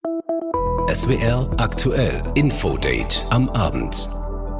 SWR aktuell Infodate am Abend.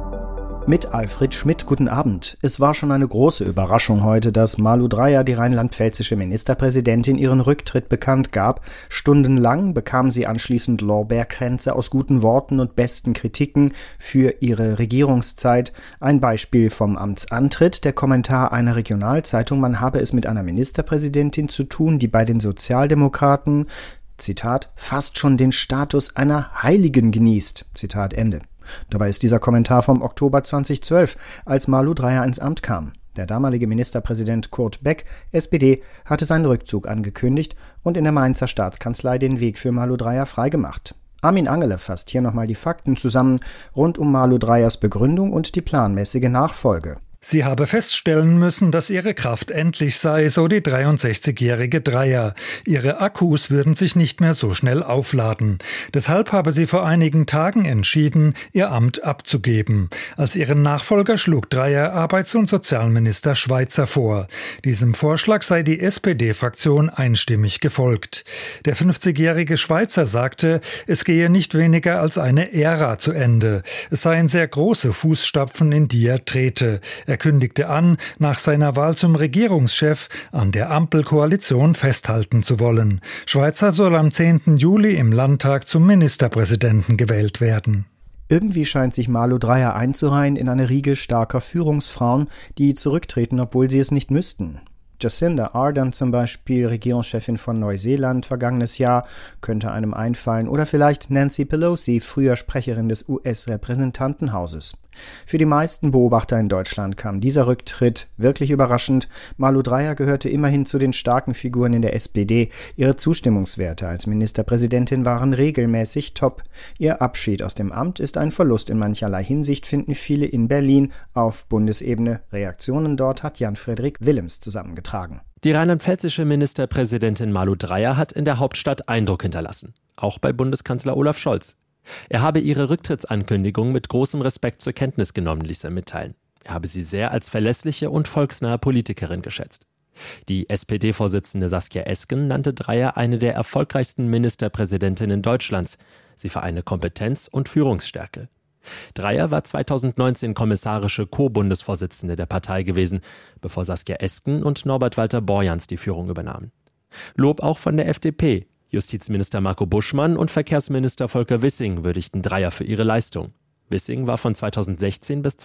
Mit Alfred Schmidt, guten Abend. Es war schon eine große Überraschung heute, dass Malu Dreyer, die rheinland-pfälzische Ministerpräsidentin, ihren Rücktritt bekannt gab. Stundenlang bekam sie anschließend Lorbeerkränze aus guten Worten und besten Kritiken für ihre Regierungszeit. Ein Beispiel vom Amtsantritt, der Kommentar einer Regionalzeitung, man habe es mit einer Ministerpräsidentin zu tun, die bei den Sozialdemokraten, Zitat, fast schon den Status einer Heiligen genießt, Zitat Ende. Dabei ist dieser Kommentar vom Oktober 2012, als Malu Dreyer ins Amt kam. Der damalige Ministerpräsident Kurt Beck, SPD, hatte seinen Rückzug angekündigt und in der Mainzer Staatskanzlei den Weg für Malu Dreyer freigemacht. Armin Angele fasst hier nochmal die Fakten zusammen rund um Malu Dreyers Begründung und die planmäßige Nachfolge. Sie habe feststellen müssen, dass ihre Kraft endlich sei, so die 63-jährige Dreyer. Ihre Akkus würden sich nicht mehr so schnell aufladen. Deshalb habe sie vor einigen Tagen entschieden, ihr Amt abzugeben. Als ihren Nachfolger schlug Dreyer Arbeits- und Sozialminister Schweizer vor. Diesem Vorschlag sei die SPD-Fraktion einstimmig gefolgt. Der 50-jährige Schweizer sagte, es gehe nicht weniger als eine Ära zu Ende. Es seien sehr große Fußstapfen, in die er trete. Er kündigte an, nach seiner Wahl zum Regierungschef an der Ampelkoalition festhalten zu wollen. Schweizer soll am 10. Juli im Landtag zum Ministerpräsidenten gewählt werden. Irgendwie scheint sich Malu Dreyer einzureihen in eine Riege starker Führungsfrauen, die zurücktreten, obwohl sie es nicht müssten. Jacinda Ardern zum Beispiel, Regierungschefin von Neuseeland vergangenes Jahr, könnte einem einfallen. Oder vielleicht Nancy Pelosi, früher Sprecherin des US-Repräsentantenhauses. Für die meisten Beobachter in Deutschland kam dieser Rücktritt wirklich überraschend. Malu Dreyer gehörte immerhin zu den starken Figuren in der SPD. Ihre Zustimmungswerte als Ministerpräsidentin waren regelmäßig top. Ihr Abschied aus dem Amt ist ein Verlust in mancherlei Hinsicht, finden viele in Berlin. Auf Bundesebene Reaktionen dort hat Jan-Frederik Willems zusammengetragen. Die rheinland-pfälzische Ministerpräsidentin Malu Dreyer hat in der Hauptstadt Eindruck hinterlassen. Auch bei Bundeskanzler Olaf Scholz. Er habe ihre Rücktrittsankündigung mit großem Respekt zur Kenntnis genommen, ließ er mitteilen. Er habe sie sehr als verlässliche und volksnahe Politikerin geschätzt. Die SPD-Vorsitzende Saskia Esken nannte Dreyer eine der erfolgreichsten Ministerpräsidentinnen Deutschlands. Sie vereine Kompetenz und Führungsstärke. Dreyer war 2019 kommissarische Co-Bundesvorsitzende der Partei gewesen, bevor Saskia Esken und Norbert Walter Borjans die Führung übernahmen. Lob auch von der FDP. Justizminister Marco Buschmann und Verkehrsminister Volker Wissing würdigten Dreyer für ihre Leistung. Wissing war von 2016 bis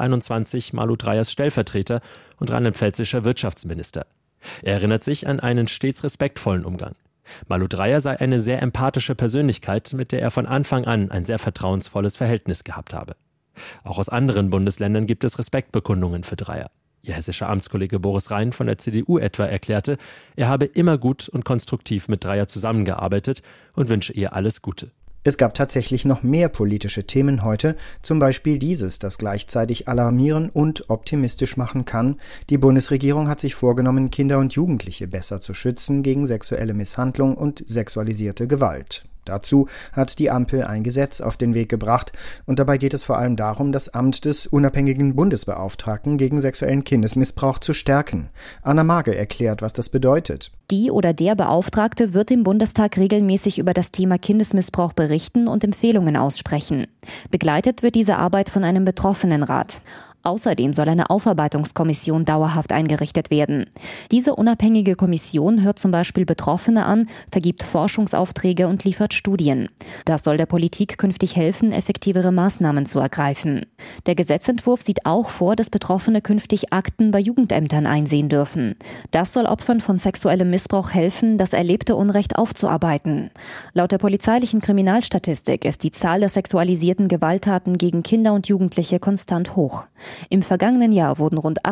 2021 Malu Dreyers Stellvertreter und rheinland-pfälzischer Wirtschaftsminister. Er erinnert sich an einen stets respektvollen Umgang. Malu Dreyer sei eine sehr empathische Persönlichkeit, mit der er von Anfang an ein sehr vertrauensvolles Verhältnis gehabt habe. Auch aus anderen Bundesländern gibt es Respektbekundungen für Dreyer. Ihr hessischer Amtskollege Boris Rhein von der CDU etwa erklärte, er habe immer gut und konstruktiv mit Dreyer zusammengearbeitet und wünsche ihr alles Gute. Es gab tatsächlich noch mehr politische Themen heute, zum Beispiel dieses, das gleichzeitig alarmieren und optimistisch machen kann. Die Bundesregierung hat sich vorgenommen, Kinder und Jugendliche besser zu schützen gegen sexuelle Misshandlung und sexualisierte Gewalt. Dazu hat die Ampel ein Gesetz auf den Weg gebracht und dabei geht es vor allem darum, das Amt des unabhängigen Bundesbeauftragten gegen sexuellen Kindesmissbrauch zu stärken. Anna Magel erklärt, was das bedeutet. Die oder der Beauftragte wird im Bundestag regelmäßig über das Thema Kindesmissbrauch berichten und Empfehlungen aussprechen. Begleitet wird diese Arbeit von einem Betroffenenrat. Außerdem soll eine Aufarbeitungskommission dauerhaft eingerichtet werden. Diese unabhängige Kommission hört zum Beispiel Betroffene an, vergibt Forschungsaufträge und liefert Studien. Das soll der Politik künftig helfen, effektivere Maßnahmen zu ergreifen. Der Gesetzentwurf sieht auch vor, dass Betroffene künftig Akten bei Jugendämtern einsehen dürfen. Das soll Opfern von sexuellem Missbrauch helfen, das erlebte Unrecht aufzuarbeiten. Laut der polizeilichen Kriminalstatistik ist die Zahl der sexualisierten Gewalttaten gegen Kinder und Jugendliche konstant hoch. Im vergangenen Jahr wurden rund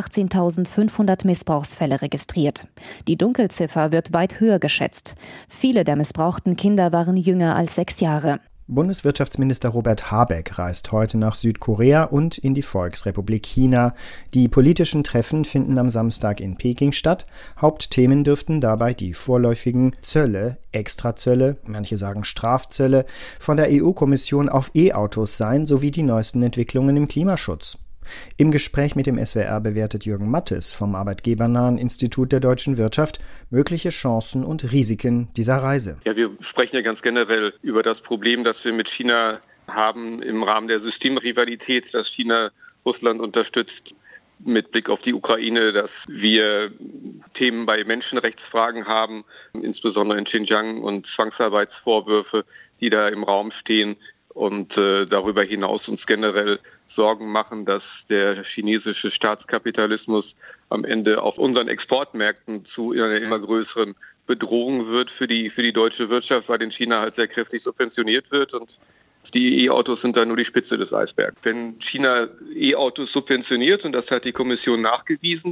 18.500 Missbrauchsfälle registriert. Die Dunkelziffer wird weit höher geschätzt. Viele der missbrauchten Kinder waren jünger als 6 Jahre. Bundeswirtschaftsminister Robert Habeck reist heute nach Südkorea und in die Volksrepublik China. Die politischen Treffen finden am Samstag in Peking statt. Hauptthemen dürften dabei die vorläufigen Zölle, Extrazölle, manche sagen Strafzölle, von der EU-Kommission auf E-Autos sein, sowie die neuesten Entwicklungen im Klimaschutz. Im Gespräch mit dem SWR bewertet Jürgen Mattes vom arbeitgebernahen Institut der deutschen Wirtschaft mögliche Chancen und Risiken dieser Reise. Ja, wir sprechen ja ganz generell über das Problem, das wir mit China haben im Rahmen der Systemrivalität, dass China Russland unterstützt. Mit Blick auf die Ukraine, dass wir Themen bei Menschenrechtsfragen haben, insbesondere in Xinjiang und Zwangsarbeitsvorwürfe, die da im Raum stehen und darüber hinaus uns generell Sorgen machen, dass der chinesische Staatskapitalismus am Ende auf unseren Exportmärkten zu einer immer größeren Bedrohung wird für die deutsche Wirtschaft, weil in China halt sehr kräftig subventioniert wird und die E-Autos sind da nur die Spitze des Eisbergs. Wenn China E-Autos subventioniert, und das hat die Kommission nachgewiesen,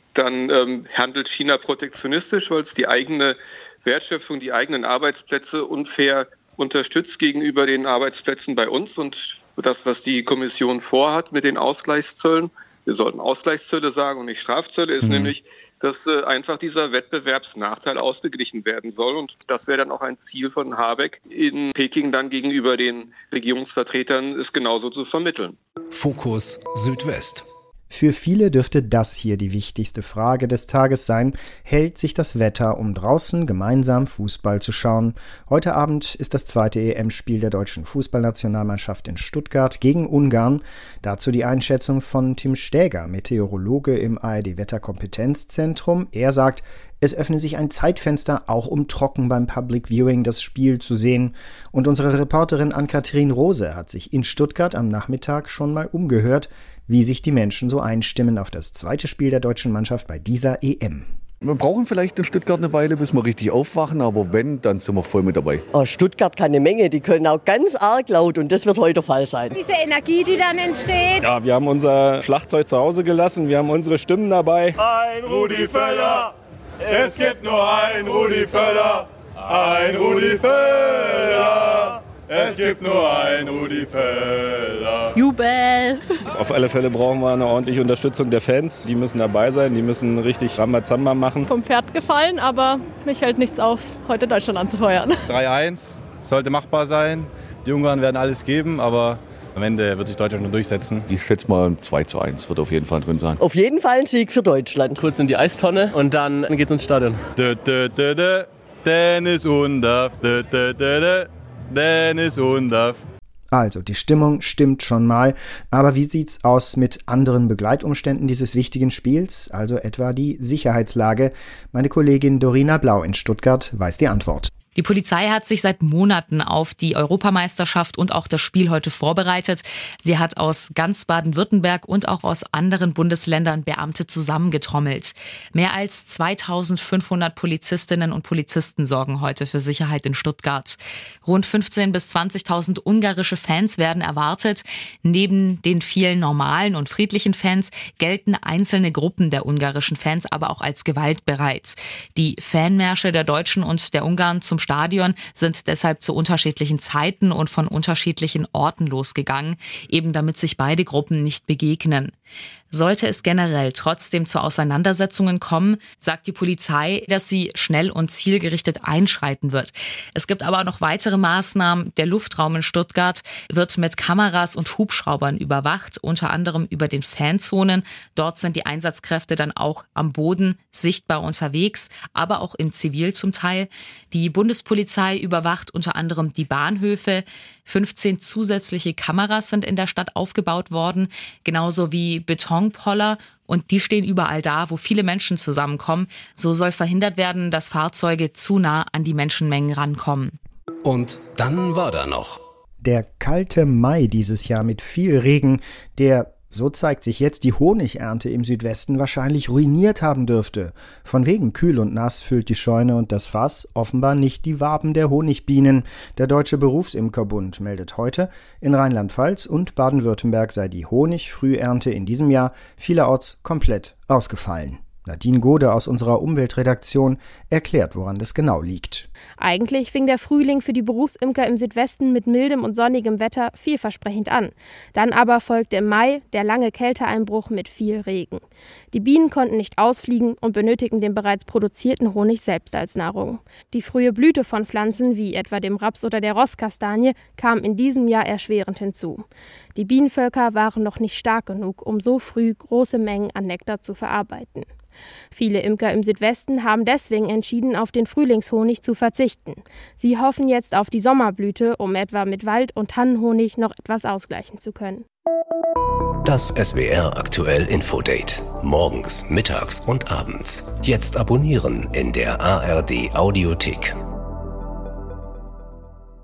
dann handelt China protektionistisch, weil es die eigene Wertschöpfung, die eigenen Arbeitsplätze unfair unterstützt gegenüber den Arbeitsplätzen bei uns. Und das, was die Kommission vorhat mit den Ausgleichszöllen, wir sollten Ausgleichszölle sagen und nicht Strafzölle, ist nämlich, dass einfach dieser Wettbewerbsnachteil ausgeglichen werden soll. Und das wäre dann auch ein Ziel von Habeck in Peking dann gegenüber den Regierungsvertretern, es genauso zu vermitteln. Fokus Südwest. Für viele dürfte das hier die wichtigste Frage des Tages sein. Hält sich das Wetter, um draußen gemeinsam Fußball zu schauen? Heute Abend ist das zweite EM-Spiel der deutschen Fußballnationalmannschaft in Stuttgart gegen Ungarn. Dazu die Einschätzung von Tim Stäger, Meteorologe im ARD-Wetterkompetenzzentrum. Er sagt, es öffne sich ein Zeitfenster, auch um trocken beim Public Viewing das Spiel zu sehen. Und unsere Reporterin Ann-Kathrin Rose hat sich in Stuttgart am Nachmittag schon mal umgehört, wie sich die Menschen so einstimmen auf das zweite Spiel der deutschen Mannschaft bei dieser EM. Wir brauchen vielleicht in Stuttgart eine Weile, bis wir richtig aufwachen, aber wenn, dann sind wir voll mit dabei. Oh, Stuttgart kann eine Menge, die können auch ganz arg laut und das wird heute der Fall sein. Diese Energie, die dann entsteht. Ja, wir haben unser Schlagzeug zu Hause gelassen, wir haben unsere Stimmen dabei. Ein Rudi Völler, es gibt nur ein Rudi Völler, ein Rudi Völler. Es gibt nur ein Rudi Völler. Jubel! Auf alle Fälle brauchen wir eine ordentliche Unterstützung der Fans. Die müssen dabei sein, die müssen richtig Rambazamba machen. Vom Pferd gefallen, aber mich hält nichts auf, heute Deutschland anzufeuern. 3-1 sollte machbar sein. Die Ungarn werden alles geben, aber am Ende wird sich Deutschland nur durchsetzen. Ich schätze mal 2-1 wird auf jeden Fall drin sein. Auf jeden Fall ein Sieg für Deutschland. Kurz in die Eistonne und dann geht's ins Stadion. Dennis Undaff, Dennis Undaff. Also, die Stimmung stimmt schon mal, aber wie sieht's aus mit anderen Begleitumständen dieses wichtigen Spiels, also etwa die Sicherheitslage? Meine Kollegin Dorina Blau in Stuttgart weiß die Antwort. Die Polizei hat sich seit Monaten auf die Europameisterschaft und auch das Spiel heute vorbereitet. Sie hat aus ganz Baden-Württemberg und auch aus anderen Bundesländern Beamte zusammengetrommelt. Mehr als 2500 Polizistinnen und Polizisten sorgen heute für Sicherheit in Stuttgart. Rund 15.000 bis 20.000 ungarische Fans werden erwartet. Neben den vielen normalen und friedlichen Fans gelten einzelne Gruppen der ungarischen Fans aber auch als gewaltbereit. Die Fanmärsche der Deutschen und der Ungarn zum Stadion sind deshalb zu unterschiedlichen Zeiten und von unterschiedlichen Orten losgegangen, eben damit sich beide Gruppen nicht begegnen. Sollte es generell trotzdem zu Auseinandersetzungen kommen, sagt die Polizei, dass sie schnell und zielgerichtet einschreiten wird. Es gibt aber auch noch weitere Maßnahmen. Der Luftraum in Stuttgart wird mit Kameras und Hubschraubern überwacht, unter anderem über den Fanzonen. Dort sind die Einsatzkräfte dann auch am Boden sichtbar unterwegs, aber auch in Zivil zum Teil. Die Bundespolizei überwacht unter anderem die Bahnhöfe. 15 zusätzliche Kameras sind in der Stadt aufgebaut worden, genauso wie Betonpoller. Und die stehen überall da, wo viele Menschen zusammenkommen. So soll verhindert werden, dass Fahrzeuge zu nah an die Menschenmengen rankommen. Und dann war da noch der kalte Mai dieses Jahr mit viel Regen, der, so zeigt sich jetzt, die Honigernte im Südwesten wahrscheinlich ruiniert haben dürfte. Von wegen kühl und nass füllt die Scheune und das Fass offenbar nicht die Waben der Honigbienen. Der Deutsche Berufsimkerbund meldet heute, in Rheinland-Pfalz und Baden-Württemberg sei die Honigfrühernte in diesem Jahr vielerorts komplett ausgefallen. Nadine Gode aus unserer Umweltredaktion erklärt, woran das genau liegt. Eigentlich fing der Frühling für die Berufsimker im Südwesten mit mildem und sonnigem Wetter vielversprechend an. Dann aber folgte im Mai der lange Kälteeinbruch mit viel Regen. Die Bienen konnten nicht ausfliegen und benötigten den bereits produzierten Honig selbst als Nahrung. Die frühe Blüte von Pflanzen, wie etwa dem Raps oder der Rosskastanie, kam in diesem Jahr erschwerend hinzu. Die Bienenvölker waren noch nicht stark genug, um so früh große Mengen an Nektar zu verarbeiten. Viele Imker im Südwesten haben deswegen entschieden, auf den Frühlingshonig zu verzichten. Sie hoffen jetzt auf die Sommerblüte, um etwa mit Wald- und Tannenhonig noch etwas ausgleichen zu können. Das SWR aktuell Infodate. Morgens, mittags und abends. Jetzt abonnieren in der ARD Audiothek.